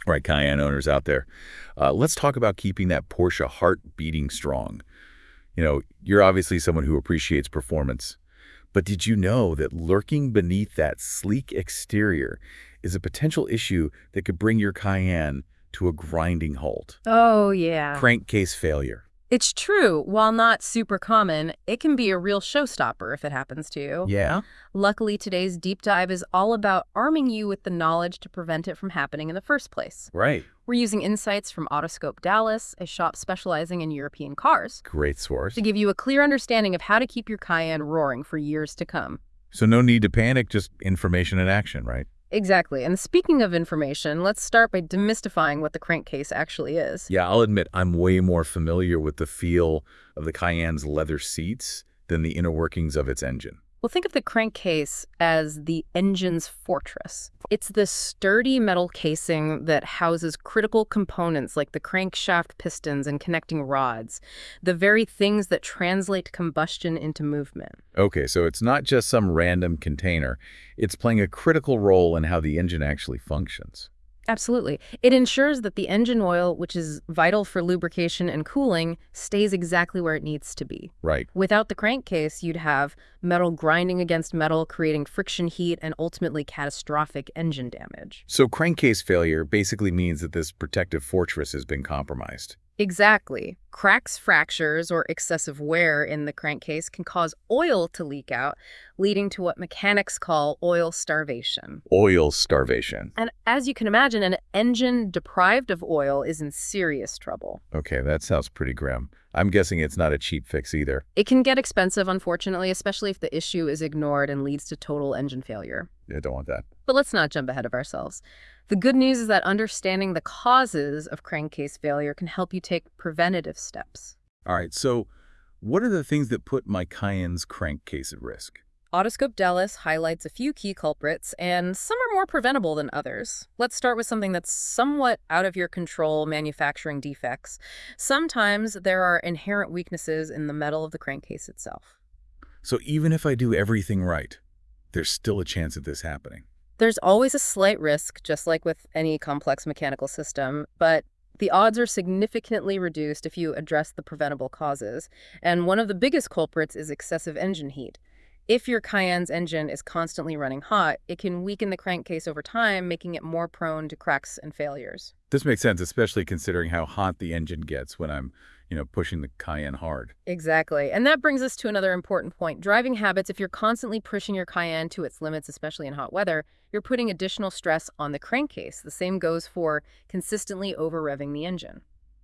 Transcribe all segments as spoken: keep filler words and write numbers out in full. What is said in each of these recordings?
All right, Cayenne owners out there, uh, let's talk about keeping that Porsche heart beating strong. You know, you're obviously someone who appreciates performance, but did you know that lurking beneath that sleek exterior is a potential issue that could bring your Cayenne to a grinding halt? Oh, yeah. Crankcase failure. It's true. While not super common, it can be a real showstopper if it happens to you. Yeah? Luckily, today's deep dive is all about arming you with the knowledge to prevent it from happening in the first place. Right. We're using insights from Autoscope Dallas, a shop specializing in European cars, Great source. to give you a clear understanding of how to keep your Cayenne roaring for years to come. So no need to panic, just information and action, right? Exactly. And speaking of information, let's start by demystifying what the crankcase actually is. Yeah, I'll admit I'm way more familiar with the feel of the Cayenne's leather seats than the inner workings of its engine. Well, think of the crankcase as the engine's fortress. It's the sturdy metal casing that houses critical components like the crankshaft pistons and connecting rods, the very things that translate combustion into movement. Okay, so it's not just some random container. It's playing a critical role in how the engine actually functions. Absolutely. It ensures that the engine oil, which is vital for lubrication and cooling, stays exactly where it needs to be. Right. Without the crankcase, you'd have metal grinding against metal, creating friction heat and ultimately catastrophic engine damage. So crankcase failure basically means that this protective fortress has been compromised. Exactly. Cracks, fractures, or excessive wear in the crankcase can cause oil to leak out, leading to what mechanics call oil starvation. Oil starvation. And as you can imagine, an engine deprived of oil is in serious trouble. Okay, that sounds pretty grim. I'm guessing it's not a cheap fix either. It can get expensive, unfortunately, especially if the issue is ignored and leads to total engine failure. Yeah, don't want that. But let's not jump ahead of ourselves. The good news is that understanding the causes of crankcase failure can help you take preventative steps. All right, so what are the things that put my Cayenne's crankcase at risk? Autoscope Dallas highlights a few key culprits, and some are more preventable than others. Let's start with something that's somewhat out of your control, manufacturing defects. Sometimes there are inherent weaknesses in the metal of the crankcase itself. So even if I do everything right, there's still a chance of this happening. There's always a slight risk, just like with any complex mechanical system, but the odds are significantly reduced if you address the preventable causes. And one of the biggest culprits is excessive engine heat. If your Cayenne's engine is constantly running hot, it can weaken the crankcase over time, making it more prone to cracks and failures. This makes sense, especially considering how hot the engine gets when I'm, you know, pushing the Cayenne hard. Exactly. And that brings us to another important point. Driving habits, if you're constantly pushing your Cayenne to its limits, especially in hot weather, you're putting additional stress on the crankcase. The same goes for consistently over-revving the engine.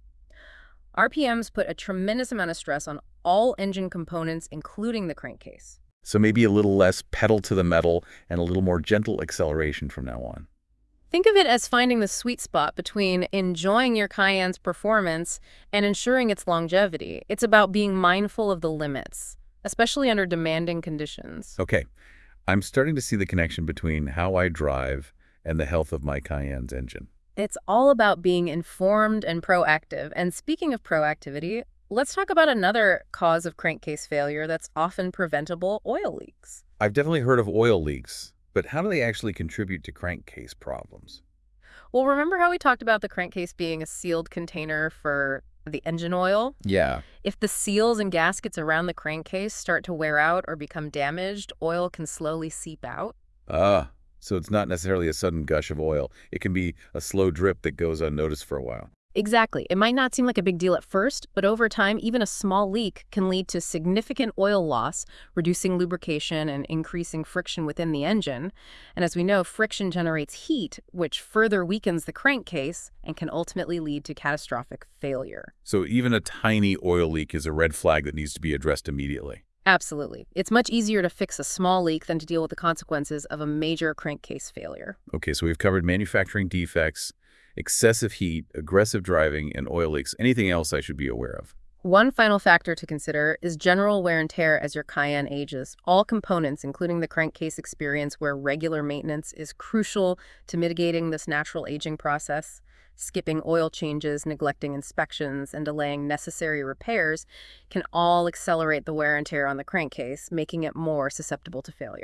R P Ms put a tremendous amount of stress on all engine components, including the crankcase. So maybe a little less pedal to the metal and a little more gentle acceleration from now on. Think of it as finding the sweet spot between enjoying your Cayenne's performance and ensuring its longevity. It's about being mindful of the limits, especially under demanding conditions. Okay, I'm starting to see the connection between how I drive and the health of my Cayenne's engine. It's all about being informed and proactive. And speaking of proactivity, let's talk about another cause of crankcase failure that's often preventable: oil leaks. I've definitely heard of oil leaks, but how do they actually contribute to crankcase problems? Well, remember how we talked about the crankcase being a sealed container for the engine oil? Yeah. If the seals and gaskets around the crankcase start to wear out or become damaged, oil can slowly seep out. Ah, so it's not necessarily a sudden gush of oil. It can be a slow drip that goes unnoticed for a while. Exactly. It might not seem like a big deal at first, but over time, even a small leak can lead to significant oil loss, reducing lubrication and increasing friction within the engine. And as we know, friction generates heat, which further weakens the crankcase and can ultimately lead to catastrophic failure. So even a tiny oil leak is a red flag that needs to be addressed immediately. Absolutely. It's much easier to fix a small leak than to deal with the consequences of a major crankcase failure. Okay, so we've covered manufacturing defects, excessive heat, aggressive driving, and oil leaks. Anything else I should be aware of? One final factor to consider is general wear and tear as your Cayenne ages. All components, including the crankcase, experience where regular maintenance is crucial to mitigating this natural aging process. Skipping oil changes, neglecting inspections, and delaying necessary repairs can all accelerate the wear and tear on the crankcase, making it more susceptible to failure.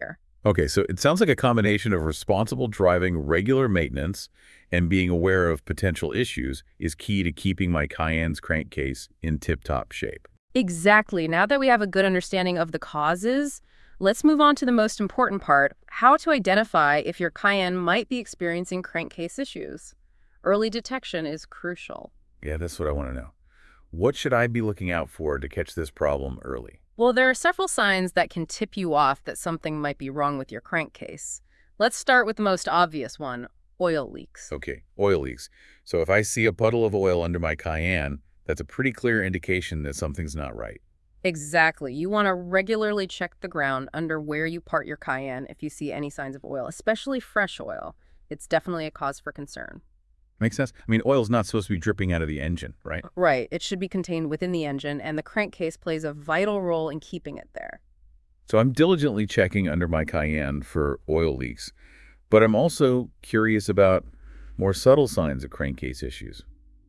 Okay, so it sounds like a combination of responsible driving, regular maintenance, and being aware of potential issues is key to keeping my Cayenne's crankcase in tip-top shape. Exactly. Now that we have a good understanding of the causes, let's move on to the most important part, how to identify if your Cayenne might be experiencing crankcase issues. Early detection is crucial. Yeah, that's what I want to know. What should I be looking out for to catch this problem early? Well, there are several signs that can tip you off that something might be wrong with your crankcase. Let's start with the most obvious one, oil leaks. Okay, oil leaks. So if I see a puddle of oil under my Cayenne, that's a pretty clear indication that something's not right. Exactly. You want to regularly check the ground under where you part your Cayenne if you see any signs of oil, especially fresh oil. It's definitely a cause for concern. Makes sense? I mean, oil's not supposed to be dripping out of the engine, right? Right. It should be contained within the engine, and the crankcase plays a vital role in keeping it there. So I'm diligently checking under my Cayenne for oil leaks, but I'm also curious about more subtle signs of crankcase issues.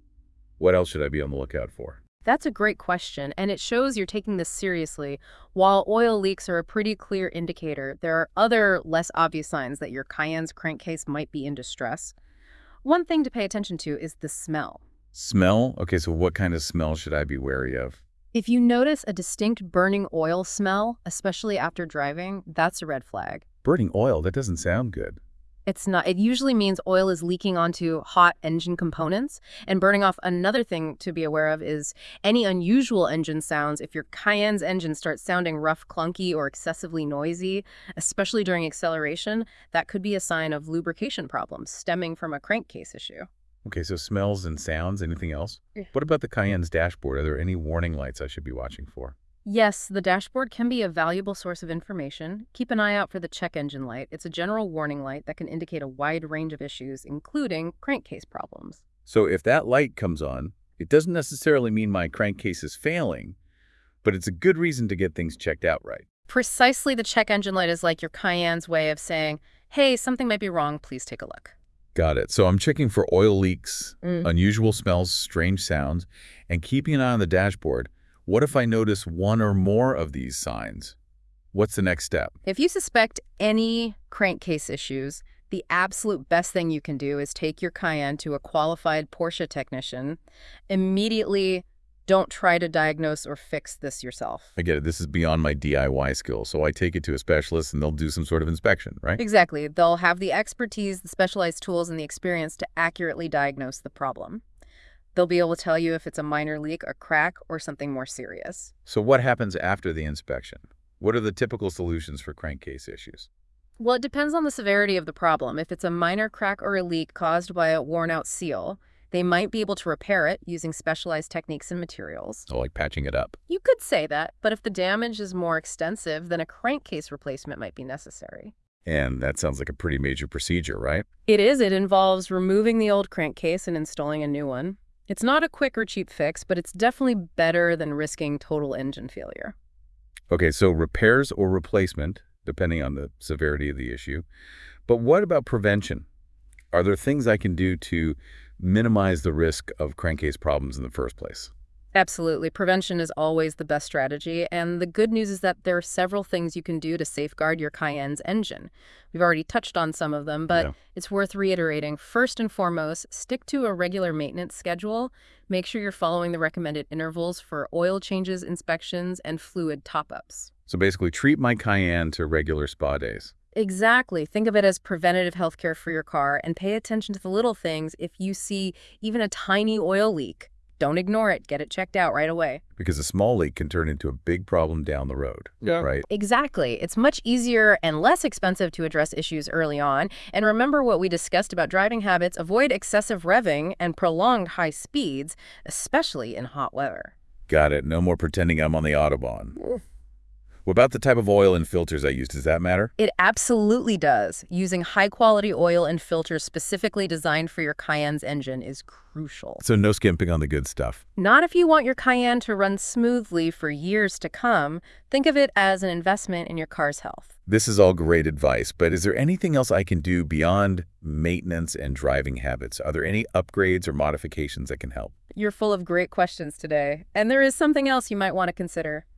What else should I be on the lookout for? That's a great question, and it shows you're taking this seriously. While oil leaks are a pretty clear indicator, there are other less obvious signs that your Cayenne's crankcase might be in distress. One thing to pay attention to is the smell. Smell? Okay, so what kind of smell should I be wary of? If you notice a distinct burning oil smell, especially after driving, that's a red flag. Burning oil, that doesn't sound good. It's not. It usually means oil is leaking onto hot engine components and burning off. Another thing to be aware of is any unusual engine sounds. If your Cayenne's engine starts sounding rough, clunky, or excessively noisy, especially during acceleration, that could be a sign of lubrication problems stemming from a crankcase issue. Okay, so smells and sounds, anything else? Yeah. What about the Cayenne's dashboard? Are there any warning lights I should be watching for? Yes, the dashboard can be a valuable source of information. Keep an eye out for the check engine light. It's a general warning light that can indicate a wide range of issues, including crankcase problems. So if that light comes on, it doesn't necessarily mean my crankcase is failing, but it's a good reason to get things checked out right. Precisely, the check engine light is like your Cayenne's way of saying, hey, something might be wrong, please take a look. Got it. So I'm checking for oil leaks, Mm. unusual smells, strange sounds, and keeping an eye on the dashboard. What if I notice one or more of these signs? What's the next step? If you suspect any crankcase issues, the absolute best thing you can do is take your Cayenne to a qualified Porsche technician. Immediately, don't try to diagnose or fix this yourself. I get it. This is beyond my D I Y skills, so I take it to a specialist and they'll do some sort of inspection, right? Exactly. They'll have the expertise, the specialized tools, and the experience to accurately diagnose the problem. They'll be able to tell you if it's a minor leak, a crack, or something more serious. So what happens after the inspection? What are the typical solutions for crankcase issues? Well, it depends on the severity of the problem. If it's a minor crack or a leak caused by a worn-out seal, they might be able to repair it using specialized techniques and materials. Oh, like patching it up. You could say that, but if the damage is more extensive, then a crankcase replacement might be necessary. And that sounds like a pretty major procedure, right? It is. It involves removing the old crankcase and installing a new one. It's not a quick or cheap fix, but it's definitely better than risking total engine failure. Okay, so repairs or replacement, depending on the severity of the issue. But what about prevention? Are there things I can do to minimize the risk of crankcase problems in the first place? Absolutely. Prevention is always the best strategy, and the good news is that there are several things you can do to safeguard your Cayenne's engine. We've already touched on some of them, but Yeah. it's worth reiterating. First and foremost, stick to a regular maintenance schedule. Make sure you're following the recommended intervals for oil changes, inspections, and fluid top-ups. So basically, treat my Cayenne to regular spa days. Exactly. Think of it as preventative healthcare for your car, and pay attention to the little things. If you see even a tiny oil leak, don't ignore it. Get it checked out right away. Because a small leak can turn into a big problem down the road, Yeah. right? Exactly. It's much easier and less expensive to address issues early on. And remember what we discussed about driving habits. Avoid excessive revving and prolonged high speeds, especially in hot weather. Got it. No more pretending I'm on the Autobahn. What about the type of oil and filters I use? Does that matter? It absolutely does. Using high-quality oil and filters specifically designed for your Cayenne's engine is crucial. So no skimping on the good stuff. Not if you want your Cayenne to run smoothly for years to come. Think of it as an investment in your car's health. This is all great advice, but is there anything else I can do beyond maintenance and driving habits? Are there any upgrades or modifications that can help? You're full of great questions today, and there is something else you might want to consider.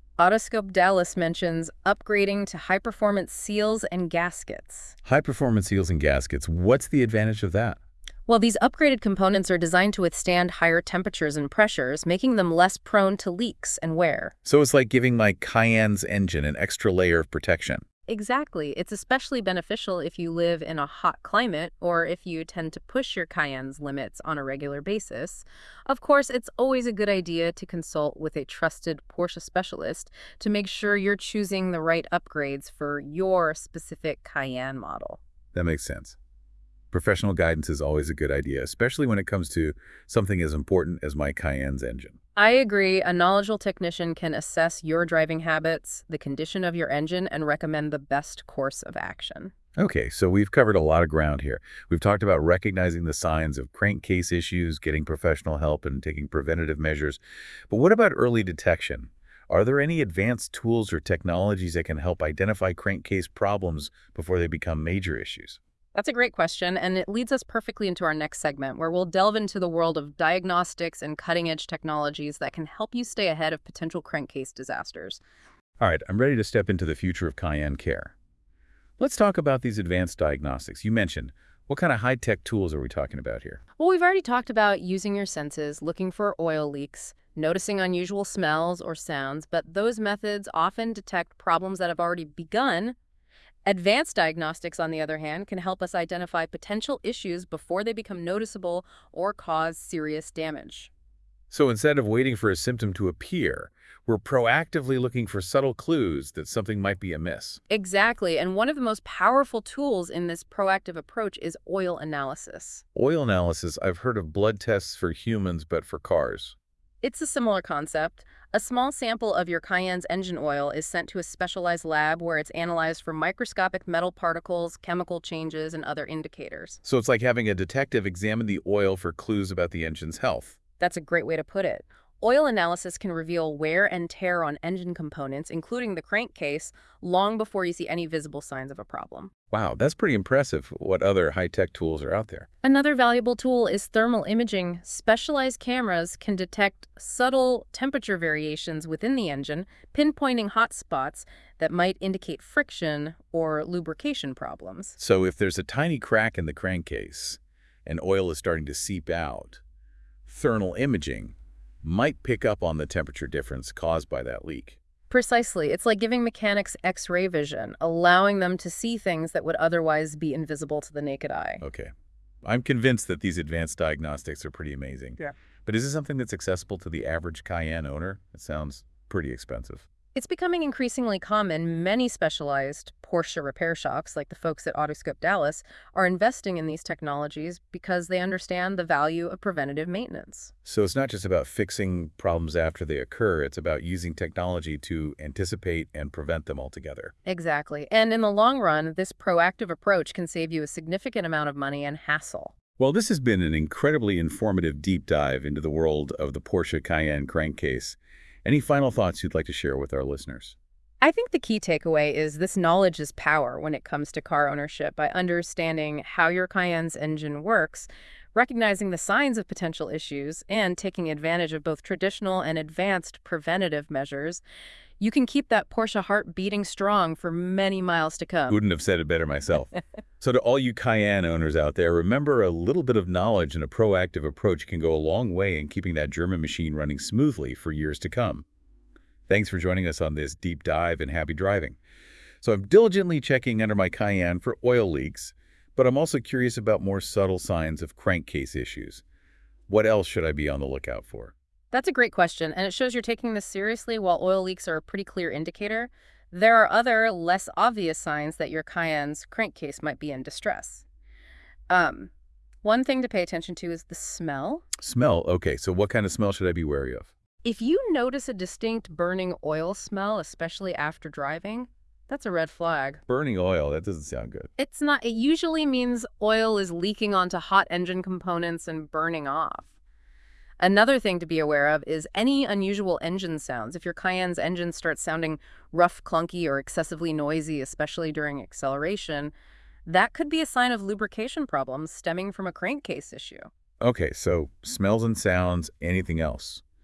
Autoscope Dallas mentions upgrading to high-performance seals and gaskets. High-performance seals and gaskets, what's the advantage of that? Well, these upgraded components are designed to withstand higher temperatures and pressures, making them less prone to leaks and wear. So it's like giving my Cayenne's engine an extra layer of protection. Exactly. It's especially beneficial if you live in a hot climate or if you tend to push your Cayenne's limits on a regular basis. Of course, it's always a good idea to consult with a trusted Porsche specialist to make sure you're choosing the right upgrades for your specific Cayenne model. That makes sense. Professional guidance is always a good idea, especially when it comes to something as important as my Cayenne's engine. I agree. A knowledgeable technician can assess your driving habits, the condition of your engine, and recommend the best course of action. Okay, so we've covered a lot of ground here. We've talked about recognizing the signs of crankcase issues, getting professional help, and taking preventative measures. But what about early detection? Are there any advanced tools or technologies that can help identify crankcase problems before they become major issues? That's a great question, and it leads us perfectly into our next segment, where we'll delve into the world of diagnostics and cutting-edge technologies that can help you stay ahead of potential crankcase disasters. All right, I'm ready to step into the future of Cayenne care. Let's talk about these advanced diagnostics. You mentioned, what kind of high-tech tools are we talking about here? Well, we've already talked about using your senses, looking for oil leaks, noticing unusual smells or sounds, but those methods often detect problems that have already begun. Advanced diagnostics, on the other hand, can help us identify potential issues before they become noticeable or cause serious damage. So instead of waiting for a symptom to appear, we're proactively looking for subtle clues that something might be amiss. Exactly, and one of the most powerful tools in this proactive approach is oil analysis. Oil analysis, I've heard of blood tests for humans, but for cars. It's a similar concept. A small sample of your Cayenne's engine oil is sent to a specialized lab where it's analyzed for microscopic metal particles, chemical changes, and other indicators. So it's like having a detective examine the oil for clues about the engine's health. That's a great way to put it. Oil analysis can reveal wear and tear on engine components, including the crankcase, long before you see any visible signs of a problem. Wow, that's pretty impressive. What other high-tech tools are out there? Another valuable tool is thermal imaging. Specialized cameras can detect subtle temperature variations within the engine, pinpointing hot spots that might indicate friction or lubrication problems. So if there's a tiny crack in the crankcase and oil is starting to seep out, thermal imaging might pick up on the temperature difference caused by that leak. Precisely. It's like giving mechanics X-ray vision, allowing them to see things that would otherwise be invisible to the naked eye. Okay. I'm convinced that these advanced diagnostics are pretty amazing. Yeah. But is this something that's accessible to the average Cayenne owner? It sounds pretty expensive. It's becoming increasingly common. Many specialized Porsche repair shops, like the folks at Autoscope Dallas, are investing in these technologies because they understand the value of preventative maintenance. So it's not just about fixing problems after they occur, it's about using technology to anticipate and prevent them altogether. Exactly. And in the long run, this proactive approach can save you a significant amount of money and hassle. Well, this has been an incredibly informative deep dive into the world of the Porsche Cayenne crankcase. Any final thoughts you'd like to share with our listeners? I think the key takeaway is this knowledge is power when it comes to car ownership. By understanding how your Cayenne's engine works, recognizing the signs of potential issues, and taking advantage of both traditional and advanced preventative measures, you can keep that Porsche heart beating strong for many miles to come. Couldn't have said it better myself. So to all you Cayenne owners out there, remember a little bit of knowledge and a proactive approach can go a long way in keeping that German machine running smoothly for years to come. Thanks for joining us on this deep dive and happy driving. So I'm diligently checking under my Cayenne for oil leaks, but I'm also curious about more subtle signs of crankcase issues. What else should I be on the lookout for? That's a great question, and it shows you're taking this seriously. While oil leaks are a pretty clear indicator, there are other, less obvious signs that your Cayenne's crankcase might be in distress. Um, one thing to pay attention to is the smell. Smell? Okay, so what kind of smell should I be wary of? If you notice a distinct burning oil smell, especially after driving, that's a red flag. Burning oil, that doesn't sound good. It's not. It usually means oil is leaking onto hot engine components and burning off. Another thing to be aware of is any unusual engine sounds. If your Cayenne's engine starts sounding rough, clunky, or excessively noisy, especially during acceleration, that could be a sign of lubrication problems stemming from a crankcase issue. Okay, so smells and sounds, anything else?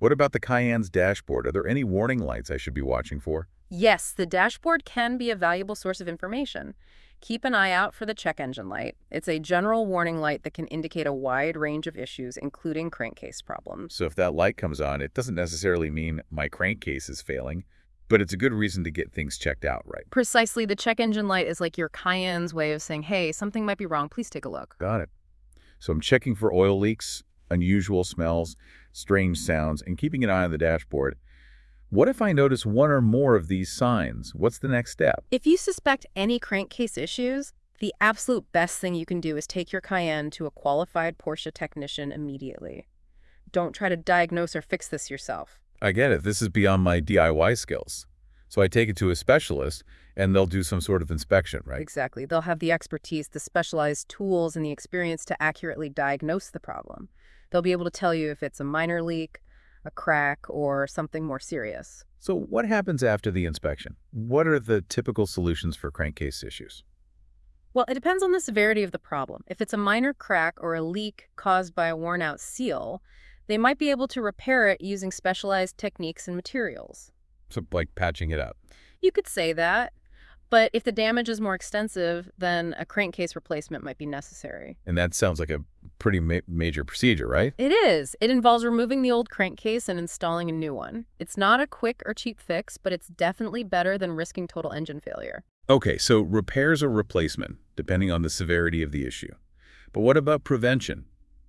What about the Cayenne's dashboard? Are there any warning lights I should be watching for? Yes, the dashboard can be a valuable source of information. Keep an eye out for the check engine light. It's a general warning light that can indicate a wide range of issues, including crankcase problems. So if that light comes on, it doesn't necessarily mean my crankcase is failing, but it's a good reason to get things checked out, right? Precisely, the check engine light is like your Cayenne's way of saying, hey, something might be wrong, please take a look. Got it. So I'm checking for oil leaks, unusual smells, strange sounds, and keeping an eye on the dashboard. What if I notice one or more of these signs? What's the next step? If you suspect any crankcase issues, the absolute best thing you can do is take your Cayenne to a qualified Porsche technician immediately. Don't try to diagnose or fix this yourself. I get it. This is beyond my D I Y skills. So I take it to a specialist, and they'll do some sort of inspection, right? Exactly. They'll have the expertise, the specialized tools, and the experience to accurately diagnose the problem. They'll be able to tell you if it's a minor leak, a crack, or something more serious. So what happens after the inspection? What are the typical solutions for crankcase issues? Well, it depends on the severity of the problem. If it's a minor crack or a leak caused by a worn-out seal, they might be able to repair it using specialized techniques and materials. So like patching it up. You could say that, but if the damage is more extensive, then a crankcase replacement might be necessary. And that sounds like a pretty ma major procedure, right? It is. It involves removing the old crankcase and installing a new one. It's not a quick or cheap fix, but it's definitely better than risking total engine failure. Okay, so repairs or replacement, depending on the severity of the issue. But what about prevention?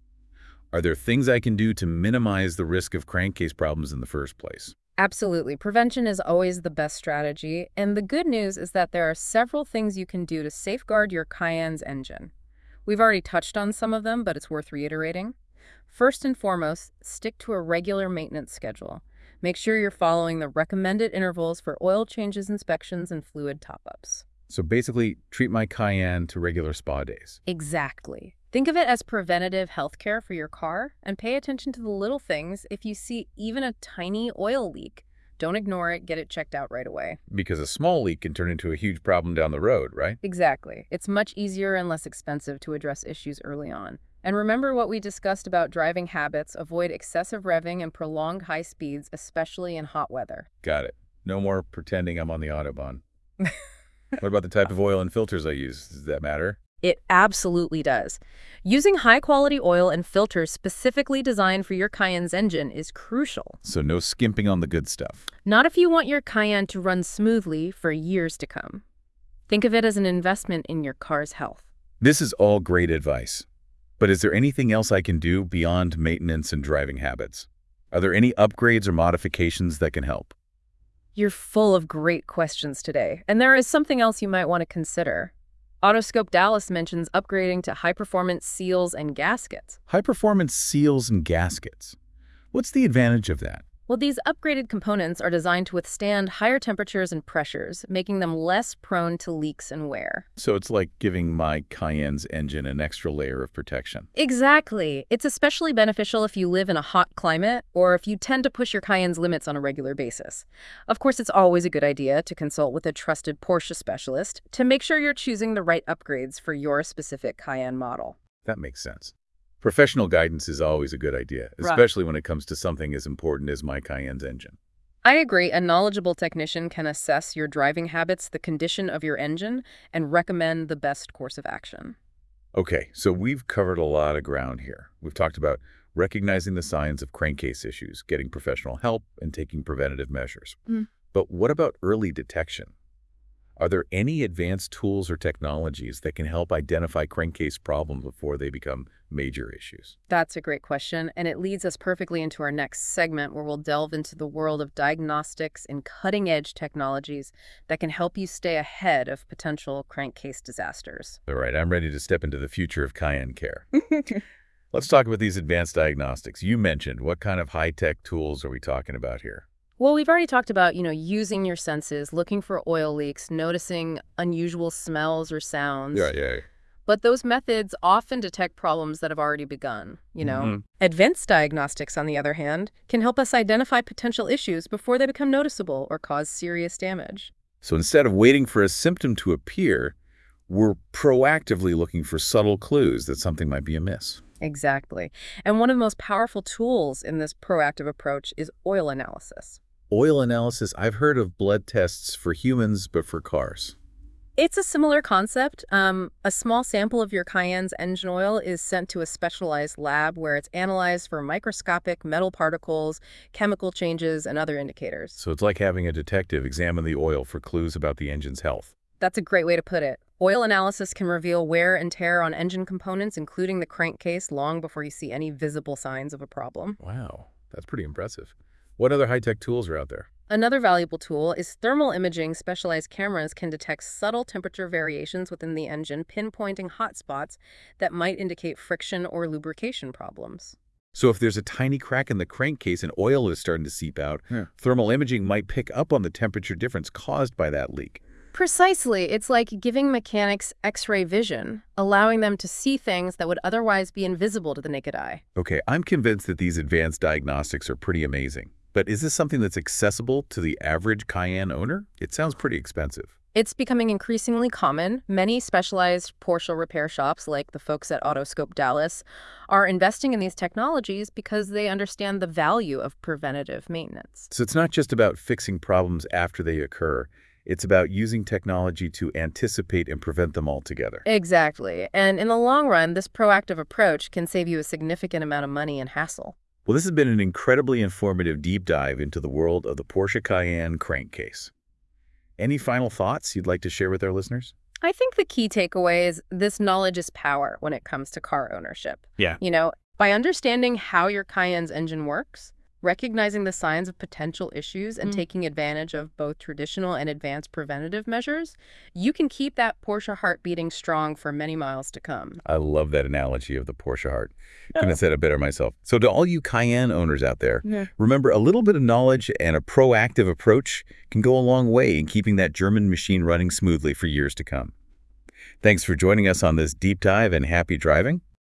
Are there things I can do to minimize the risk of crankcase problems in the first place? Absolutely. Prevention is always the best strategy, and the good news is that there are several things you can do to safeguard your Cayenne's engine. We've already touched on some of them, but it's worth reiterating. First and foremost, stick to a regular maintenance schedule. Make sure you're following the recommended intervals for oil changes, inspections, and fluid top-ups. So basically, treat my Cayenne to regular spa days. Exactly. Think of it as preventative health care for your car, and pay attention to the little things. If you see even a tiny oil leak, don't ignore it, get it checked out right away. Because a small leak can turn into a huge problem down the road, right? Exactly. It's much easier and less expensive to address issues early on. And remember what we discussed about driving habits. Avoid excessive revving and prolonged high speeds, especially in hot weather. Got it. No more pretending I'm on the Autobahn. What about the type of oil and filters I use? Does that matter? It absolutely does. Using high-quality oil and filters specifically designed for your Cayenne's engine is crucial. So no skimping on the good stuff. Not if you want your Cayenne to run smoothly for years to come. Think of it as an investment in your car's health. This is all great advice. But is there anything else I can do beyond maintenance and driving habits? Are there any upgrades or modifications that can help? You're full of great questions today, and there is something else you might want to consider. Autoscope Dallas mentions upgrading to high-performance seals and gaskets. High-performance seals and gaskets. What's the advantage of that? Well, these upgraded components are designed to withstand higher temperatures and pressures, making them less prone to leaks and wear. So it's like giving my Cayenne's engine an extra layer of protection. Exactly. It's especially beneficial if you live in a hot climate or if you tend to push your Cayenne's limits on a regular basis. Of course, it's always a good idea to consult with a trusted Porsche specialist to make sure you're choosing the right upgrades for your specific Cayenne model. That makes sense. Professional guidance is always a good idea, especially when it comes to something as important as my Cayenne's engine. I agree. A knowledgeable technician can assess your driving habits, the condition of your engine, and recommend the best course of action. Okay, so we've covered a lot of ground here. We've talked about recognizing the signs of crankcase issues, getting professional help, and taking preventative measures. Mm. But what about early detection? Are there any advanced tools or technologies that can help identify crankcase problems before they become major issues? That's a great question, and it leads us perfectly into our next segment where we'll delve into the world of diagnostics and cutting-edge technologies that can help you stay ahead of potential crankcase disasters. All right, I'm ready to step into the future of Cayenne care. Let's talk about these advanced diagnostics. You mentioned, what kind of high-tech tools are we talking about here? Well, we've already talked about, you know, using your senses, looking for oil leaks, noticing unusual smells or sounds. Yeah, yeah. But those methods often detect problems that have already begun, you know. Mm-hmm. Advanced diagnostics, on the other hand, can help us identify potential issues before they become noticeable or cause serious damage. So instead of waiting for a symptom to appear, we're proactively looking for subtle clues that something might be amiss. Exactly. And one of the most powerful tools in this proactive approach is oil analysis. Oil analysis, I've heard of blood tests for humans, but for cars. It's a similar concept. Um, a small sample of your Cayenne's engine oil is sent to a specialized lab where it's analyzed for microscopic metal particles, chemical changes, and other indicators. So it's like having a detective examine the oil for clues about the engine's health. That's a great way to put it. Oil analysis can reveal wear and tear on engine components, including the crankcase, long before you see any visible signs of a problem. Wow, that's pretty impressive. What other high-tech tools are out there? Another valuable tool is thermal imaging. Specialized cameras can detect subtle temperature variations within the engine, pinpointing hotspots that might indicate friction or lubrication problems. So if there's a tiny crack in the crankcase and oil is starting to seep out, Yeah. thermal imaging might pick up on the temperature difference caused by that leak. Precisely. It's like giving mechanics X-ray vision, allowing them to see things that would otherwise be invisible to the naked eye. Okay, I'm convinced that these advanced diagnostics are pretty amazing. But is this something that's accessible to the average Cayenne owner? It sounds pretty expensive. It's becoming increasingly common. Many specialized Porsche repair shops, like the folks at Autoscope Dallas, are investing in these technologies because they understand the value of preventative maintenance. So it's not just about fixing problems after they occur. It's about using technology to anticipate and prevent them altogether. Exactly. And in the long run, this proactive approach can save you a significant amount of money and hassle. Well, this has been an incredibly informative deep dive into the world of the Porsche Cayenne crankcase. Any final thoughts you'd like to share with our listeners? I think the key takeaway is this knowledge is power when it comes to car ownership. Yeah. You know, by understanding how your Cayenne's engine works, recognizing the signs of potential issues, and Mm. taking advantage of both traditional and advanced preventative measures, you can keep that Porsche heart beating strong for many miles to come. I love that analogy of the Porsche heart. Couldn't have said it better myself. So to all you Cayenne owners out there, Yeah. remember a little bit of knowledge and a proactive approach can go a long way in keeping that German machine running smoothly for years to come. Thanks for joining us on this deep dive and happy driving.